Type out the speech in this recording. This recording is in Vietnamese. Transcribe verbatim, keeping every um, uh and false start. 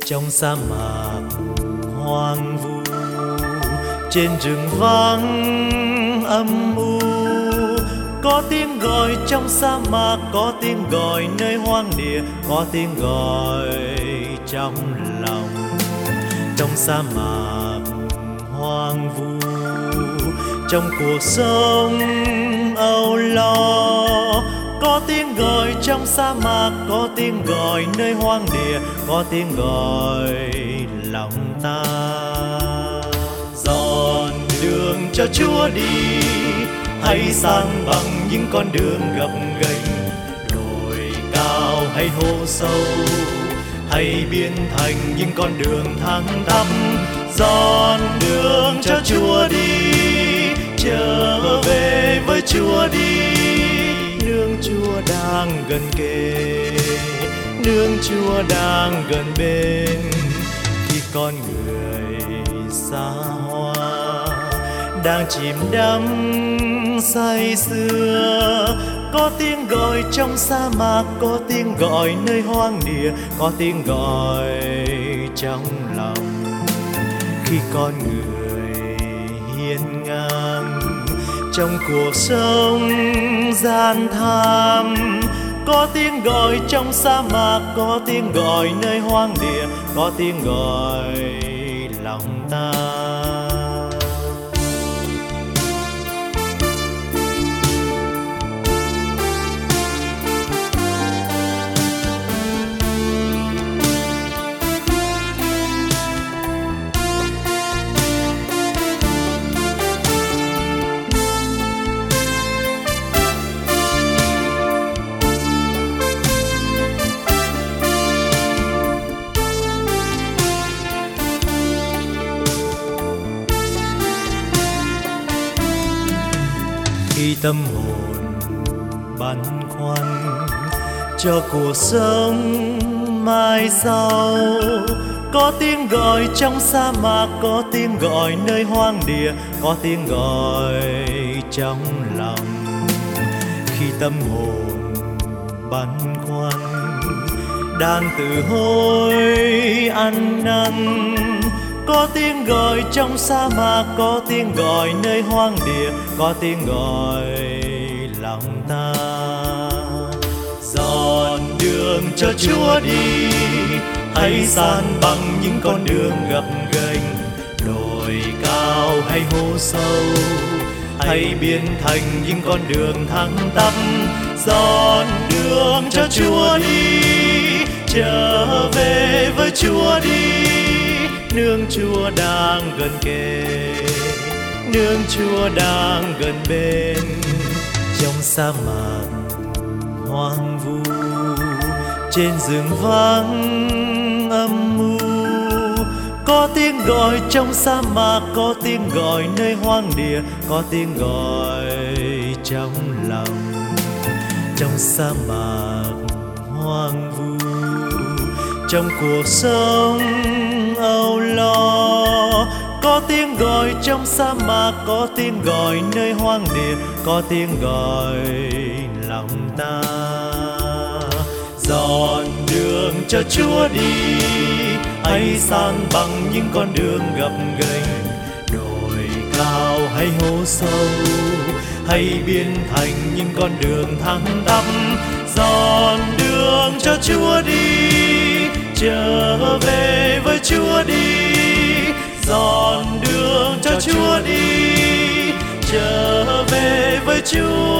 Trong sa mạc hoang vu, trên rừng vắng âm u, có tiếng gọi trong sa mạc, có tiếng gọi nơi hoang địa, có tiếng gọi trong lòng. Trong sa mạc hoang vu, trong cuộc sống âu lo, có tiếng gọi trong sa mạc, có tiếng gọi nơi hoang địa, có tiếng gọi lòng ta. Dọn đường cho Chúa đi, hãy sang bằng những con đường gập ghềnh, đồi cao hay hố sâu, hãy biến thành những con đường thẳng tắp. Dọn đường cho Chúa đi, trở về với Chúa đi. Nương Chúa đang gần kề, nương Chúa đang gần bên. Khi con người xa hoa đang chìm đắm say sưa, có tiếng gọi trong sa mạc, có tiếng gọi nơi hoang địa, có tiếng gọi trong lòng. Khi con người hiên ngang trong cuộc sống gian tham, có tiếng gọi trong sa mạc, có tiếng gọi nơi hoang địa, có tiếng gọi lòng ta. Khi tâm hồn băn khoăn cho cuộc sống mai sau, có tiếng gọi trong sa mạc, có tiếng gọi nơi hoang địa, có tiếng gọi trong lòng. Khi tâm hồn băn khoăn đang tự hối ăn năn, có tiếng gọi trong sa mạc, có tiếng gọi nơi hoang địa, có tiếng gọi lòng ta. Dọn đường cho Chúa đi, hãy san bằng những con đường gập ghềnh, đồi cao hay hố sâu, hãy biến thành những con đường thẳng tắp. Dọn đường cho Chúa đi, trở về với Chúa đi. Nương Chúa đang gần kề, nương Chúa đang gần bên. Trong sa mạc hoang vu, trên rừng vắng âm u, có tiếng gọi trong sa mạc, có tiếng gọi nơi hoang địa, có tiếng gọi trong lòng. Trong sa mạc hoang vu, trong cuộc sống âu lo, có tiếng gọi trong sa mạc, có tiếng gọi nơi hoang địa, có tiếng gọi lòng ta. Dọn đường cho Chúa đi, hãy san bằng những con đường gập ghềnh, đồi cao hay hố sâu, hãy biến thành những con đường thẳng tắp. Dọn đường cho Chúa đi, trở về với Chúa đi. Dọn đường cho Chúa đi, trở về với Chúa.